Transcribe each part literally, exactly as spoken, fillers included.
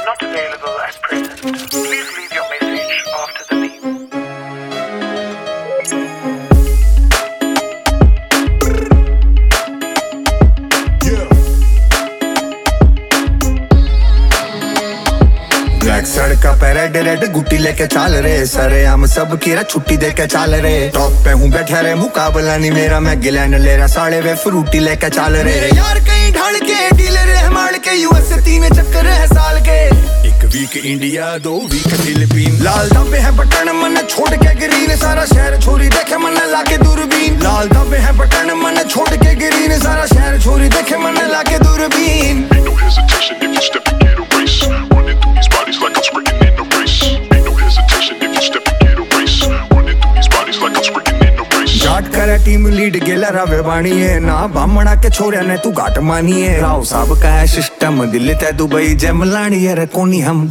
not available at present. Please leave your message after the beep. Black सड़का पे red red गुट्टी लेके चाल रे सरे हम सब कीरा छुट्टी दे के चाल रे टॉप पे हूँ बैठा रे मुकाबला नहीं मेरा मैं गिलैंड ले रहा साढ़े वे फ्रूटी लेके चाल रे मेरे यार कहीं ढाल के डीलर है मार के यूएस से तीन चक्कर है साल के एक वीक इंडिया दो वीक फिलीपीन लाल धब्बे है बटन मन छोड़ के ग्रीन सारा शहर छोरी देखे मन लाके दूरबीन लाल धब्बे है बटन मन छोड़ के ग्रीन सारा शहर छोरी देखे मन लाके दूरबीन Ain't no hesitation if you step and get a race. Running through these bodies like I'm sprinting in a race. Ain't no hesitation if you step and get a race. Running through these bodies like I'm sprinting in a race. Jat करे team lead गेला रवे बाणी है ना बामणा के छोरे ने तू घाट मानी है राव साहब का है सिस्टम दिल्ली ते दुबई जमलानी है रे कोनी हम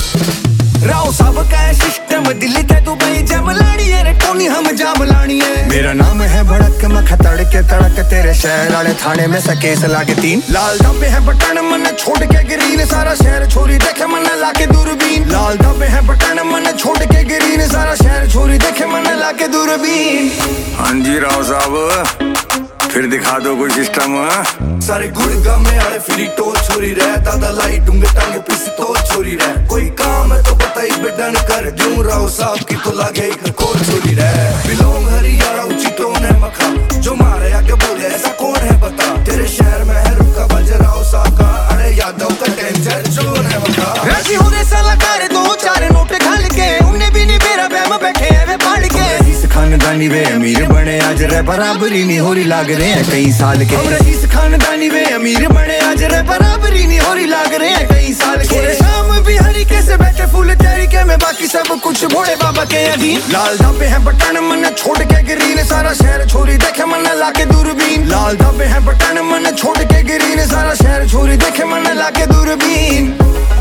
राव साहब का है सिस्टम दिल्ली ते दुबई जमलानी है रे कोनी हम जामलानी है मेरा नाम है भड़क मख तड़के तड़क तेरे शहर वाले थाने में सकेस लागे तीन लाल धब्बे है बटन मन छोड़ के ग्रीन सारा शहर छोरी देखे मन लाके दूरबीन लाल धब्बे है बटन मन छोड़ के ग्रीन सारा शहर छोरी देखे मन लाके दूरबीन हाँ जी राव साहब फिर दिखा दो कोई सिस्टम सारे गुड़गा में आए फिरी टोल छोरी रह दादा लाई डूंगे टांगे पीसी तो छोरी रह कोई काम है तो बताई बेडन कर दूं राव साहब की तो लागे एक कोल छोरी रह बिलोंग हरियाणा ऊंची टोन है मखा जो मारे आगे बोले ऐसा कौन है बता तेरे शहर में है रुका बज राव साहब का अरे यादव का टेंशन जोन है मखा राजी हो रे साला कर दो चार नोट खाल के उन्हें भी नहीं मेरा बैम बैठे है वे पढ़ के इस खानदानी वे अमीर बने आज रे बराबरी नहीं हो रही लाग रहे हैं कई साल के हम रईस खानदानी वे अमीर बने आज रे बराबरी नहीं हो रही लाग रहे हैं कई साल के शाम बिहारी कैसे बैठे फूल तरीके में बाकी सब कुछ भोले बाबा के अधीन लाल धब्बे है बटन मन छोड़ के ग्रीन सारा शहर छोरी देखे मन लाके दूरबीन लाल धब्बे है बटन मन छोड़ के ग्रीन सारा शहर छोरी देखे मन लाके दूरबीन